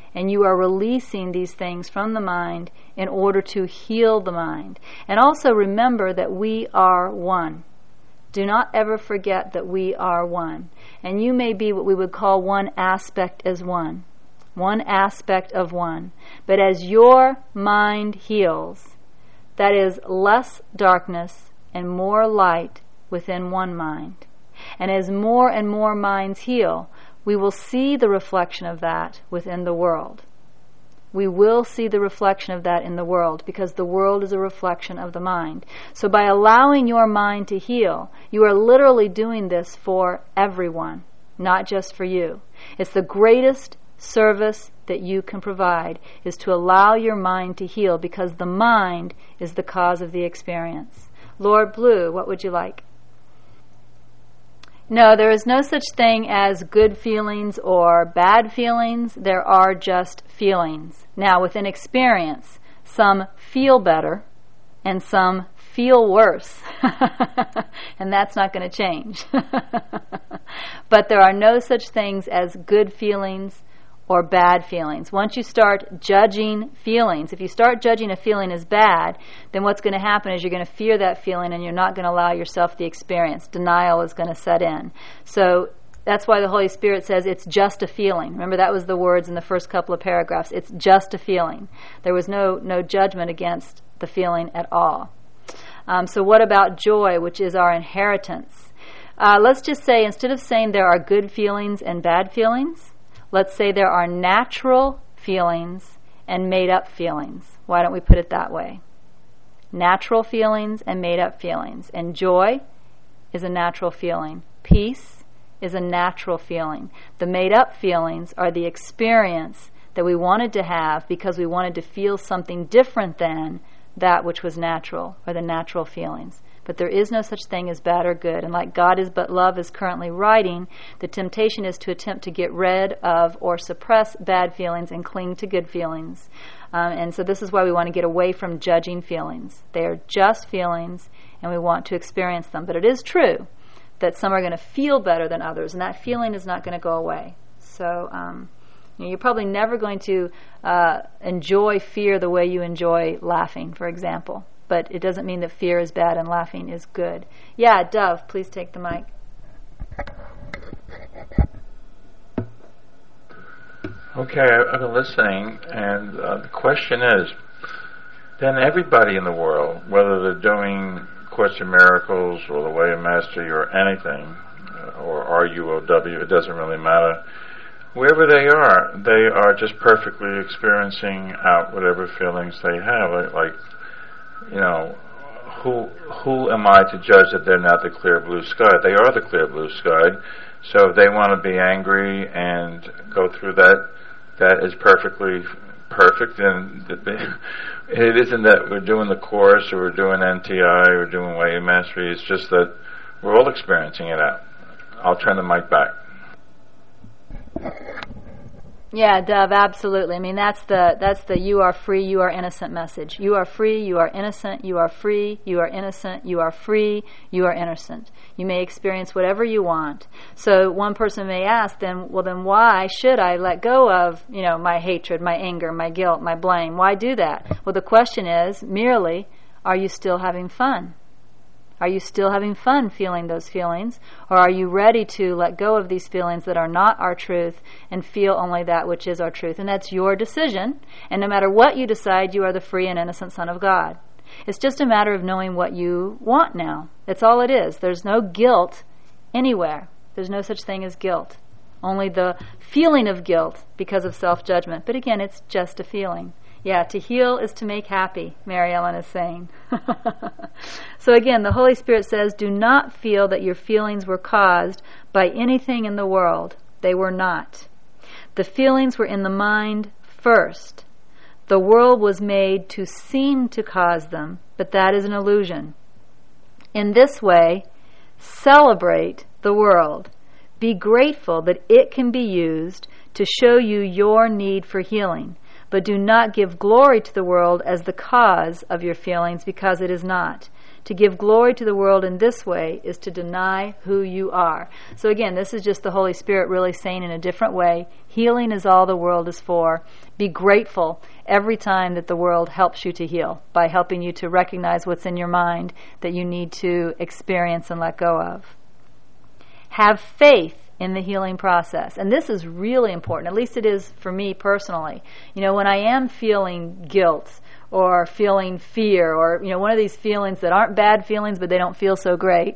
Speaker 1: And you are releasing these things from the mind in order to heal the mind. And also remember that we are one. Do not ever forget that we are one. And you may be what we would call one aspect as one. One aspect of one. But as your mind heals, that is less darkness and more light within one mind. And as more and more minds heal, we will see the reflection of that within the world. We will see the reflection of that in the world, because the world is a reflection of the mind. So by allowing your mind to heal, you are literally doing this for everyone, not just for you. It's the greatest service that you can provide, is to allow your mind to heal, because the mind is the cause of the experience. Lord Blue, what would you like? No, there is no such thing as good feelings or bad feelings. There are just feelings. Now, within experience, some feel better and some feel worse. And that's not going to change. But there are no such things as good feelings or bad feelings. Once you start judging feelings, if you start judging a feeling as bad, then what's going to happen is you're going to fear that feeling and you're not going to allow yourself the experience. Denial is going to set in. So that's why the Holy Spirit says it's just a feeling. Remember, that was the words in the first couple of paragraphs. It's just a feeling. There was no judgment against the feeling at all. So what about joy, which is our inheritance? Let's just say, instead of saying there are good feelings and bad feelings, let's say there are natural feelings and made-up feelings. Why don't we put it that way? Natural feelings and made-up feelings. And joy is a natural feeling. Peace is a natural feeling. The made-up feelings are the experience that we wanted to have because we wanted to feel something different than that which was natural, or the natural feelings. But there is no such thing as bad or good. And like God is but love is currently writing, the temptation is to attempt to get rid of or suppress bad feelings and cling to good feelings. And so this is why we want to get away from judging feelings. They are just feelings, and we want to experience them. But it is true that some are going to feel better than others, and that feeling is not going to go away. So you're probably never going to enjoy fear the way you enjoy laughing, for example. But it doesn't mean that fear is bad and laughing is good. Yeah, Dove, please take the mic.
Speaker 2: Okay, I've been listening, and the question is, then everybody in the world, whether they're doing Course in Miracles or the Way of Mastery or anything, or RUOW, it doesn't really matter, wherever they are just perfectly experiencing out whatever feelings they have, like you know, who am I to judge that they're not the clear blue sky? They are the clear blue sky. So if they want to be angry and go through that, that is perfectly perfect. And it isn't that we're doing the Course or we're doing NTI or we're doing Way of Mastery. It's just that we're all experiencing it out. I'll turn the mic back.
Speaker 1: Yeah, Dove, absolutely. I mean, that's the you are free, you are innocent message. You are free, you are innocent, you are free, you are innocent, you are free, you are innocent. You may experience whatever you want. So one person may ask, then why should I let go of, my hatred, my anger, my guilt, my blame? Why do that? Well, the question is merely, are you still having fun? Are you still having fun feeling those feelings? Or are you ready to let go of these feelings that are not our truth and feel only that which is our truth? And that's your decision. And no matter what you decide, you are the free and innocent Son of God. It's just a matter of knowing what you want now. That's all it is. There's no guilt anywhere. There's no such thing as guilt. Only the feeling of guilt because of self-judgment. But again, it's just a feeling. Yeah, to heal is to make happy, Mary Ellen is saying. So again, the Holy Spirit says, do not feel that your feelings were caused by anything in the world. They were not. The feelings were in the mind first. The world was made to seem to cause them, but that is an illusion. In this way, celebrate the world. Be grateful that it can be used to show you your need for healing. But do not give glory to the world as the cause of your feelings, because it is not. To give glory to the world in this way is to deny who you are. So again, this is just the Holy Spirit really saying in a different way, healing is all the world is for. Be grateful every time that the world helps you to heal by helping you to recognize what's in your mind that you need to experience and let go of. Have faith in the healing process. And this is really important, at least it is for me personally. When I am feeling guilt or feeling fear or, one of these feelings that aren't bad feelings but they don't feel so great,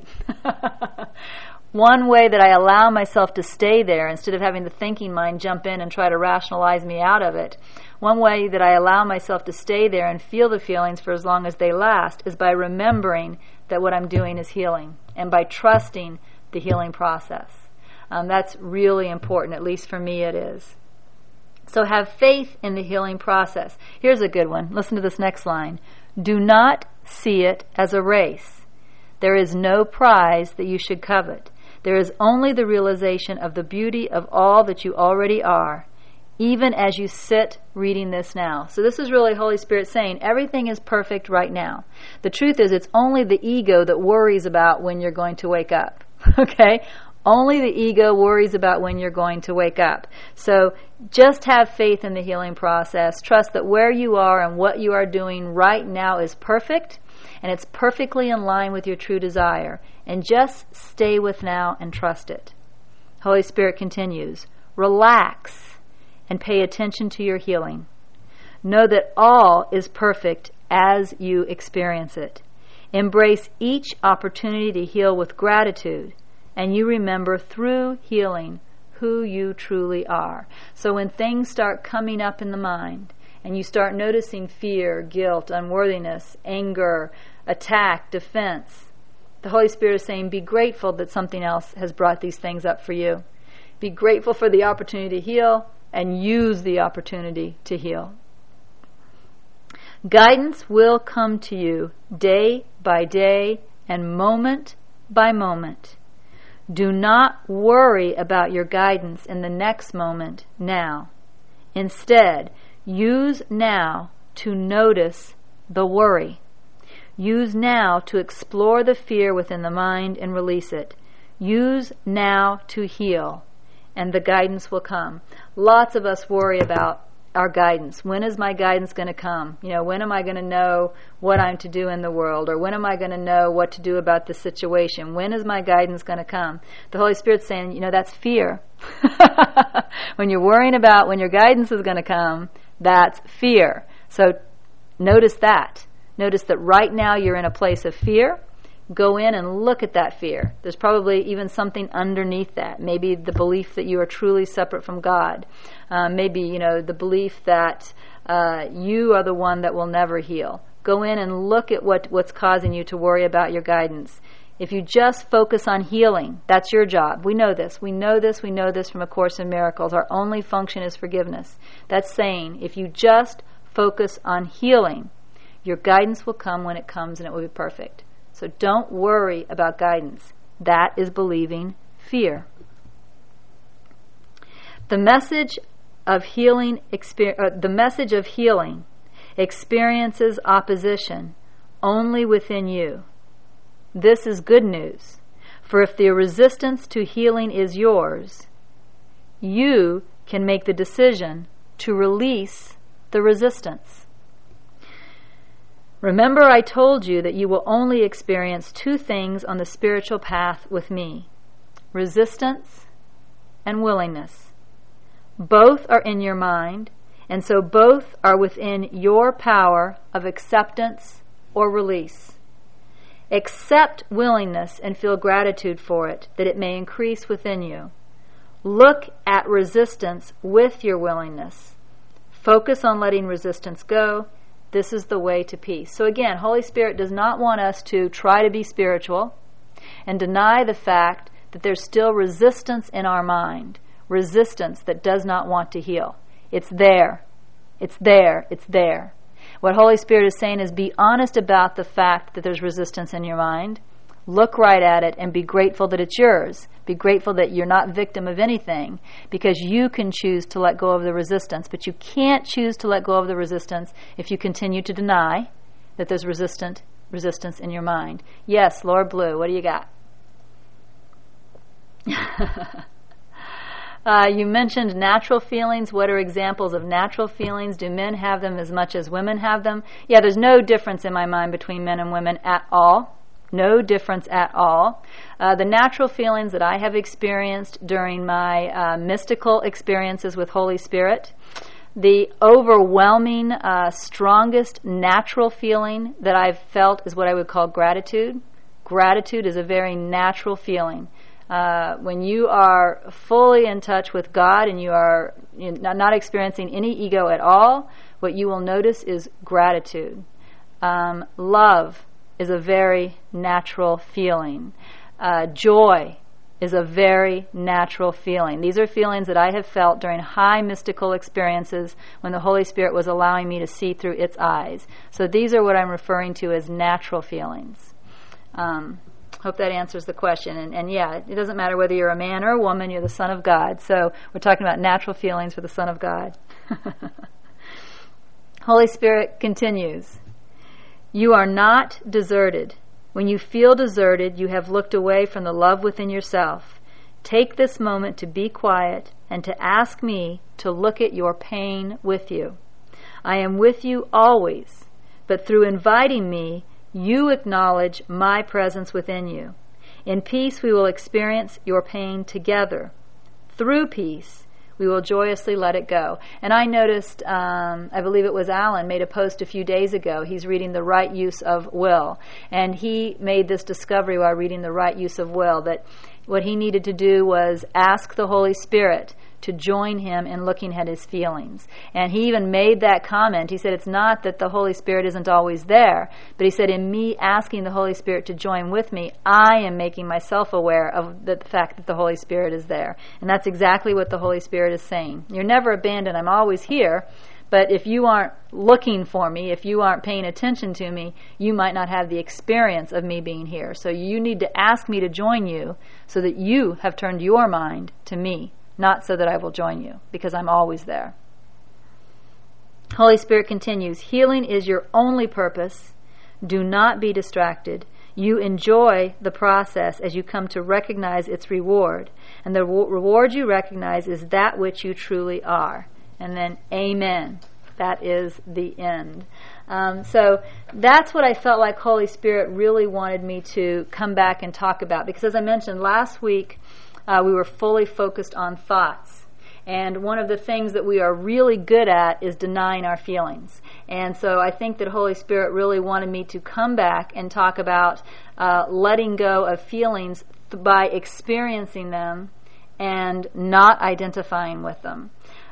Speaker 1: one way that I allow myself to stay there instead of having the thinking mind jump in and try to rationalize me out of it, one way that I allow myself to stay there and feel the feelings for as long as they last is by remembering that what I'm doing is healing and by trusting the healing process. That's really important, at least for me it is. So have faith in the healing process. Here's a good one. Listen to this next line. Do not see it as a race. There is no prize that you should covet. There is only the realization of the beauty of all that you already are, even as you sit reading this now. So this is really Holy Spirit saying everything is perfect right now. The truth is it's only the ego that worries about when you're going to wake up. Okay? Only the ego worries about when you're going to wake up. So just have faith in the healing process. Trust that where you are and what you are doing right now is perfect, and it's perfectly in line with your true desire. And just stay with now and trust it. Holy Spirit continues, relax and pay attention to your healing. Know that all is perfect as you experience it. Embrace each opportunity to heal with gratitude, and you remember through healing who you truly are. So when things start coming up in the mind, and you start noticing fear, guilt, unworthiness, anger, attack, defense, the Holy Spirit is saying, be grateful that something else has brought these things up for you. Be grateful for the opportunity to heal, and use the opportunity to heal. Guidance will come to you day by day and moment by moment. Do not worry about your guidance in the next moment now. Instead, use now to notice the worry. Use now to explore the fear within the mind and release it. Use now to heal, and the guidance will come. Lots of us worry about our guidance. When is my guidance going to come? When am I going to know what I'm to do in the world? Or when am I going to know what to do about the situation? When is my guidance going to come? The Holy Spirit's saying, that's fear. When you're worrying about when your guidance is going to come, that's fear. So notice that. Notice that right now you're in a place of fear. Go in and look at that fear. There's probably even something underneath that. Maybe the belief that you are truly separate from God. Maybe, the belief that you are the one that will never heal. Go in and look at what's causing you to worry about your guidance. If you just focus on healing, that's your job. We know this. We know this. We know this from A Course in Miracles. Our only function is forgiveness. That's saying if you just focus on healing, your guidance will come when it comes, and it will be perfect. So don't worry about guidance. That is believing fear. The message of healing experiences opposition only within you. This is good news, for if the resistance to healing is yours, you can make the decision to release the resistance. Remember, I told you that you will only experience two things on the spiritual path with me: resistance and willingness. Both are in your mind, and so both are within your power of acceptance or release. Accept willingness and feel gratitude for it, that it may increase within you. Look at resistance with your willingness. Focus on letting resistance go. This is the way to peace. So again, Holy Spirit does not want us to try to be spiritual and deny the fact that there's still resistance in our mind, resistance that does not want to heal. It's there. It's there. It's there. What Holy Spirit is saying is be honest about the fact that there's resistance in your mind. Look right at it and be grateful that it's yours. Be grateful that you're not victim of anything, because you can choose to let go of the resistance, but you can't choose to let go of the resistance if you continue to deny that there's resistance resistance in your mind. Yes, Lord Blue, what do you got? You mentioned natural feelings. What are examples of natural feelings? Do men have them as much as women have them? Yeah, there's no difference in my mind between men and women at all. No difference at all. The natural feelings that I have experienced during my mystical experiences with Holy Spirit, the overwhelming, strongest natural feeling that I've felt is what I would call gratitude. Gratitude is a very natural feeling. When you are fully in touch with God and you are not experiencing any ego at all, what you will notice is gratitude. Love is a very natural feeling. Joy is a very natural feeling. These are feelings that I have felt during high mystical experiences when the Holy Spirit was allowing me to see through its eyes. So these are what I'm referring to as natural feelings. Hope that answers the question. And yeah, it doesn't matter whether you're a man or a woman, you're the Son of God. So we're talking about natural feelings for the Son of God. Holy Spirit continues. You are not deserted. When you feel deserted, you have looked away from the love within yourself. Take this moment to be quiet and to ask me to look at your pain with you. I am with you always, but through inviting me, you acknowledge my presence within you. In peace, we will experience your pain together. Through peace, we will joyously let it go. And I noticed, I believe it was Alan, made a post a few days ago. He's reading The Right Use of Will. And he made this discovery while reading The Right Use of Will, that what he needed to do was ask the Holy Spirit to join him in looking at his feelings. And he even made that comment. He said, it's not that the Holy Spirit isn't always there, but he said, in me asking the Holy Spirit to join with me, I am making myself aware of the fact that the Holy Spirit is there. And that's exactly what the Holy Spirit is saying. You're never abandoned. I'm always here. But if you aren't looking for me, if you aren't paying attention to me, you might not have the experience of me being here. So you need to ask me to join you so that you have turned your mind to me, not so that I will join you, because I'm always there. Holy Spirit continues, healing is your only purpose. Do not be distracted. You enjoy the process as you come to recognize its reward. And the reward you recognize is that which you truly are. And then, amen. That is the end. So that's what I felt like Holy Spirit really wanted me to come back and talk about. Because as I mentioned last week, we were fully focused on thoughts. And one of the things that we are really good at is denying our feelings. And so I think that Holy Spirit really wanted me to come back and talk about letting go of feelings by experiencing them and not identifying with them.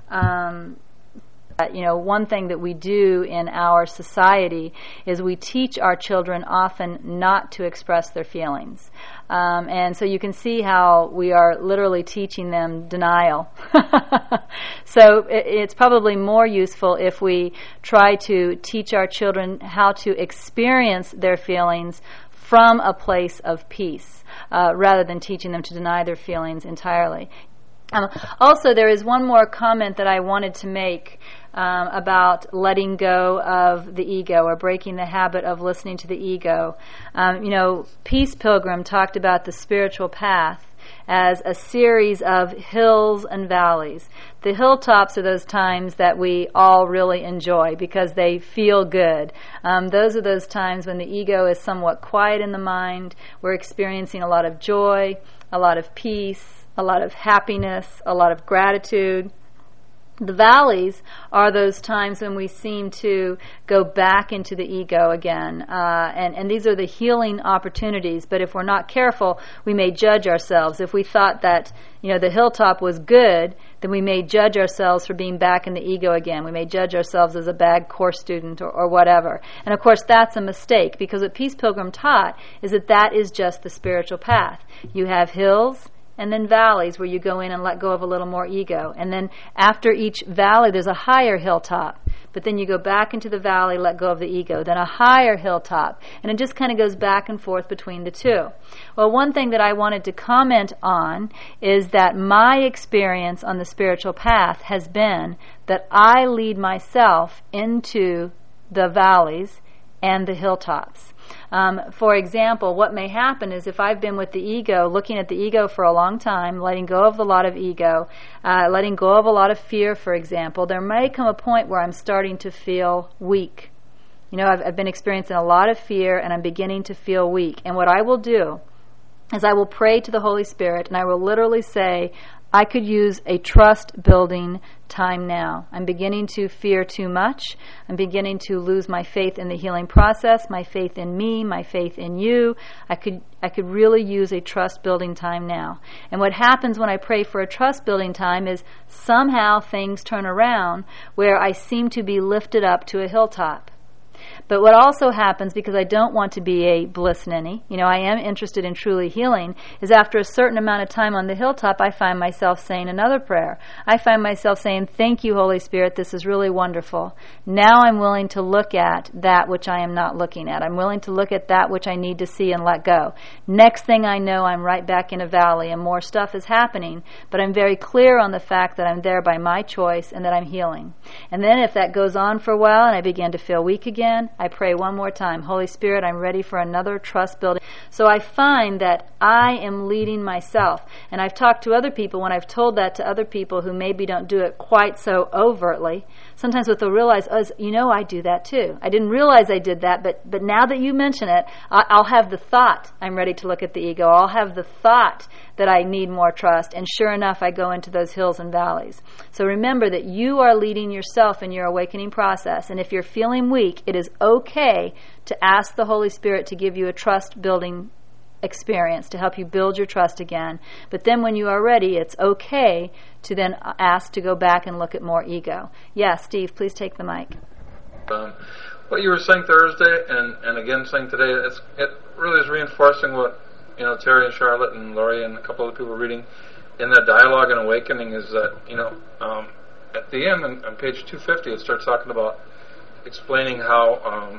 Speaker 1: One thing that we do in our society is we teach our children often not to express their feelings. And so you can see how we are literally teaching them denial. So it's probably more useful if we try to teach our children how to experience their feelings from a place of peace, rather than teaching them to deny their feelings entirely. Also, there is one more comment that I wanted to make about letting go of the ego or breaking the habit of listening to the ego. Peace Pilgrim talked about the spiritual path as a series of hills and valleys. The hilltops are those times that we all really enjoy because they feel good. Those are those times when the ego is somewhat quiet in the mind. We're experiencing a lot of joy, a lot of peace, a lot of happiness, a lot of gratitude. The valleys are those times when we seem to go back into the ego again. And these are the healing opportunities. But if we're not careful, we may judge ourselves. If we thought that, the hilltop was good, then we may judge ourselves for being back in the ego again. We may judge ourselves as a bad course student or whatever. And of course, that's a mistake, because what Peace Pilgrim taught is that is just the spiritual path. You have hills and then valleys where you go in and let go of a little more ego. And then after each valley, there's a higher hilltop. But then you go back into the valley, let go of the ego. Then a higher hilltop. And it just kind of goes back and forth between the two. Well, one thing that I wanted to comment on is that my experience on the spiritual path has been that I lead myself into the valleys and the hilltops. For example, what may happen is if I've been with the ego, looking at the ego for a long time, letting go of a lot of ego, letting go of a lot of fear, for example, there may come a point where I'm starting to feel weak. I've been experiencing a lot of fear, and I'm beginning to feel weak. And what I will do is I will pray to the Holy Spirit, and I will literally say, I could use a trust-building time now. I'm beginning to fear too much. I'm beginning to lose my faith in the healing process, my faith in me, my faith in you. I could really use a trust-building time now. And what happens when I pray for a trust-building time is somehow things turn around where I seem to be lifted up to a hilltop. But what also happens, because I don't want to be a bliss ninny, I am interested in truly healing, is after a certain amount of time on the hilltop, I find myself saying another prayer. I find myself saying, thank you, Holy Spirit, this is really wonderful. Now I'm willing to look at that which I am not looking at. I'm willing to look at that which I need to see and let go. Next thing I know, I'm right back in a valley and more stuff is happening, but I'm very clear on the fact that I'm there by my choice and that I'm healing. And then if that goes on for a while and I begin to feel weak again, I pray one more time, Holy Spirit, I'm ready for another trust building. So I find that I am leading myself. And I've talked to other people, when I've told that to other people who maybe don't do it quite so overtly, sometimes what they'll realize is, I do that too. I didn't realize I did that, but now that you mention it, I'll have the thought, I'm ready to look at the ego. I'll have the thought that I need more trust. And sure enough, I go into those hills and valleys. So remember that you are leading yourself in your awakening process. And if you're feeling weak, it is okay to ask the Holy Spirit to give you a trust-building experience to help you build your trust again. But then when you are ready, it's okay to then ask to go back and look at more ego. Yeah, Steve, please take the mic.
Speaker 3: What you were saying Thursday and again saying today, it really is reinforcing what Terry and Charlotte and Laurie and a couple other people were reading in that dialogue and awakening, is that at the end on page 250 it starts talking about explaining how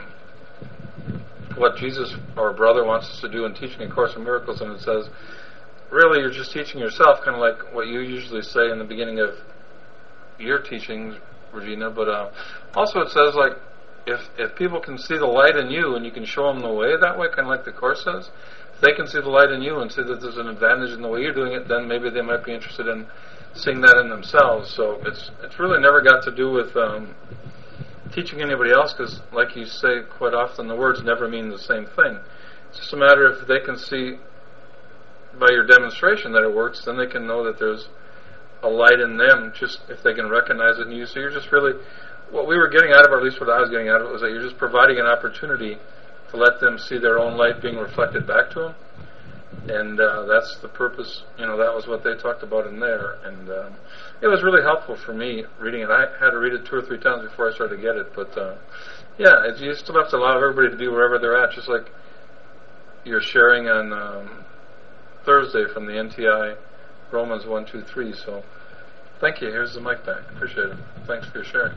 Speaker 3: what Jesus, our brother, wants us to do in teaching A Course in Miracles, and it says, really you're just teaching yourself, kind of like what you usually say in the beginning of your teachings, Regina, but also it says, like, if people can see the light in you and you can show them the way that way, kind of like the Course says, if they can see the light in you and see that there's an advantage in the way you're doing it, then maybe they might be interested in seeing that in themselves. So it's really never got to do with teaching anybody else, because like you say quite often, the words never mean the same thing. It's just a matter if they can see by your demonstration that it works, then they can know that there's a light in them, just if they can recognize it in you. So you're just really, what we were getting out of it, or at least what I was getting out of it, was that you're just providing an opportunity to let them see their own light being reflected back to them. And that's the purpose, that was what they talked about in there. And it was really helpful for me reading it. I had to read it 2 or 3 times before I started to get it. But you still have to allow everybody to be wherever they're at, just like you're sharing on Thursday from the NTI Romans 1, 2, 3. So thank you. Here's the mic back. Appreciate it. Thanks for your sharing.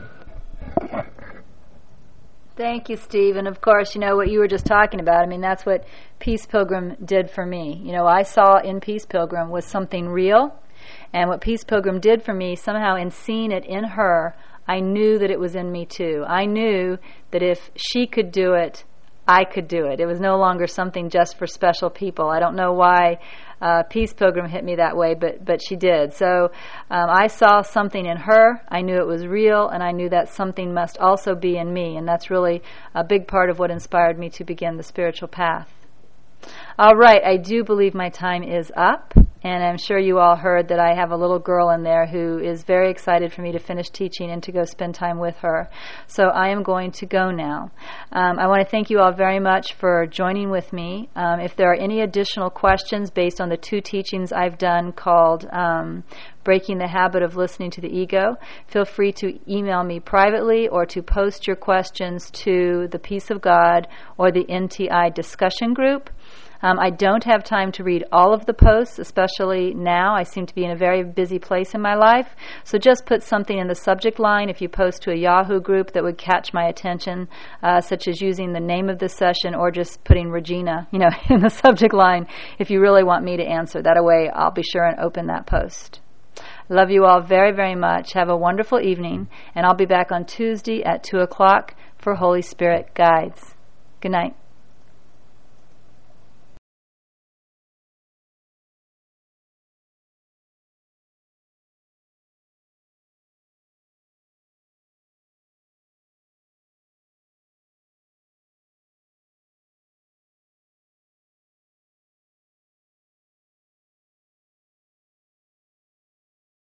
Speaker 1: Thank you, Steve. And of course, what you were just talking about, that's what Peace Pilgrim did for me. I saw in Peace Pilgrim was something real. And what Peace Pilgrim did for me, somehow in seeing it in her, I knew that it was in me too. I knew that if she could do it, I could do it. It was no longer something just for special people. I don't know why Peace Pilgrim hit me that way, but she did. So I saw something in her. I knew it was real, and I knew that something must also be in me. And that's really a big part of what inspired me to begin the spiritual path. All right, I do believe my time is up. And I'm sure you all heard that I have a little girl in there who is very excited for me to finish teaching and to go spend time with her. So I am going to go now. I want to thank you all very much for joining with me. If there are any additional questions based on the 2 teachings I've done called Breaking the Habit of Listening to the Ego, feel free to email me privately or to post your questions to the Peace of God or the NTI discussion group. I don't have time to read all of the posts, especially now. I seem to be in a very busy place in my life. So just put something in the subject line if you post to a Yahoo group that would catch my attention, such as using the name of the session or just putting Regina, in the subject line if you really want me to answer. That way I'll be sure and open that post. Love you all very, very much. Have a wonderful evening, and I'll be back on Tuesday at 2 o'clock for Holy Spirit Guides. Good night.